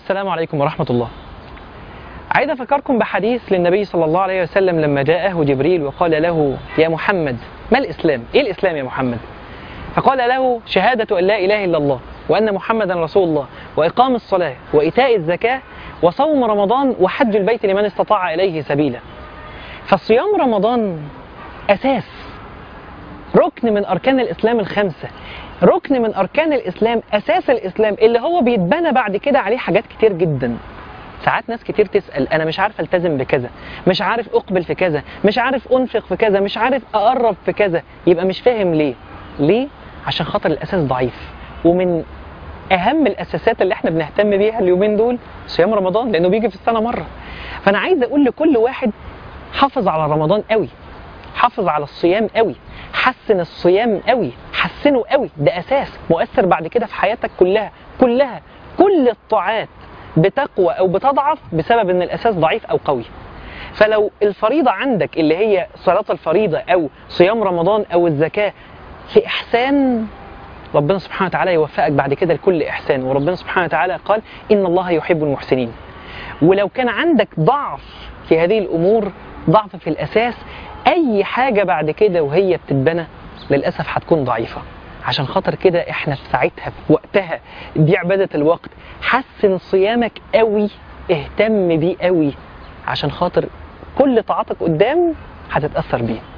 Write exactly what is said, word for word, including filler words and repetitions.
السلام عليكم ورحمة الله. عايز أفكركم بحديث للنبي صلى الله عليه وسلم لما جاءه جبريل وقال له: يا محمد، ما الإسلام؟ إيه الإسلام يا محمد؟ فقال له: شهادة أن لا إله إلا الله وأن محمدا رسول الله وإقام الصلاة وإيتاء الزكاة وصوم رمضان وحج البيت لمن استطاع إليه سبيلا. فالصيام رمضان أساس، ركن من أركان الإسلام الخمسة، ركن من أركان الإسلام، أساس الإسلام اللي هو بيتبنى بعد كده عليه حاجات كتير جدا. ساعات ناس كتير تسأل: أنا مش عارف ألتزم بكذا، مش عارف أقبل في كذا، مش عارف أنفق في كذا، مش عارف أقرب في كذا. يبقى مش فاهم ليه؟ ليه؟ عشان خاطر الأساس ضعيف. ومن أهم الأساسات اللي احنا بنهتم بيها اليومين دول صيام رمضان، لأنه بيجي في السنة مرة. فأنا عايز أقول لكل واحد: حافظ على رمضان قوي، حافظ على الصيام قوي، حسن الصيام قوي، حسنه قوي. ده أساس مؤثر بعد كده في حياتك كلها كلها. كل الطاعات بتقوى أو بتضعف بسبب أن الأساس ضعيف أو قوي. فلو الفريضة عندك اللي هي صلاة الفريضة أو صيام رمضان أو الزكاة في إحسان، ربنا سبحانه وتعالى يوفقك بعد كده لكل إحسان. وربنا سبحانه وتعالى قال: إن الله يحب المحسنين. ولو كان عندك ضعف في هذه الأمور، ضعف في الأساس، أي حاجة بعد كده وهي بتتبنى للأسف هتكون ضعيفة. عشان خاطر كده احنا في ساعتها في وقتها، دي عبادة الوقت. حسن صيامك قوي، اهتم بيه قوي، عشان خاطر كل طاعتك قدام هتتأثر بيه.